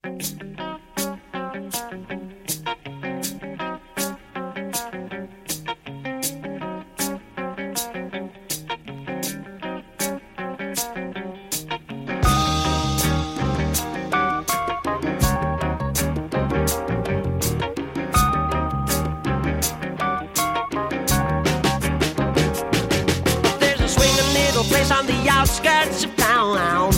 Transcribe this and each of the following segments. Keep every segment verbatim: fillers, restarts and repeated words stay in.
Place on the outskirts of town.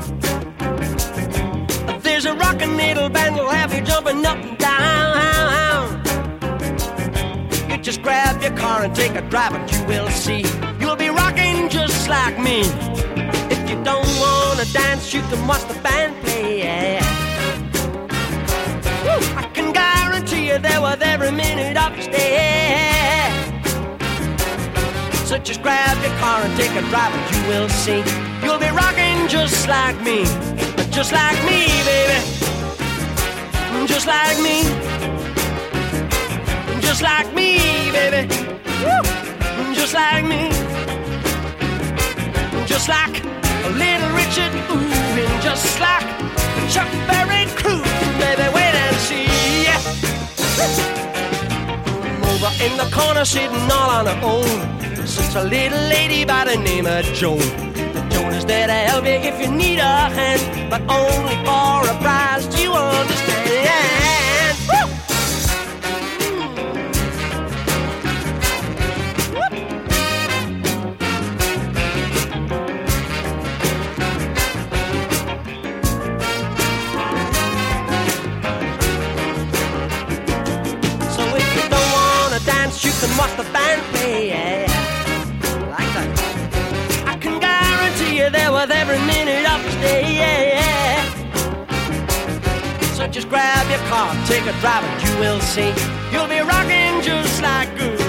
There's a rockin' little band will have you jumping up and down. You just grab your car and take a drive and you will see you'll be rocking just like me. If you don't wanna dance, you can watch the band play, yeah. Woo! I can guarantee you they're worth every minute of your stay. So just grab your car and take a drive and you will see you'll be rocking just like me. Just like me, baby. Just like me. Just like me, baby. Woo! Just like me. Just like a little Richard, ooh, and just like Chuck Berry crew, baby, wait and see. Over in the corner sitting all on her own sits a little lady by the name of Joan. Joan is there to help you if you need a hand, but only for a price, do you understand? Woo! So if you don't wanna dance, you can watch the band play, yeah. There with every minute of the day, yeah, yeah. So just grab your car, take a drive and you will see you'll be rocking just like good.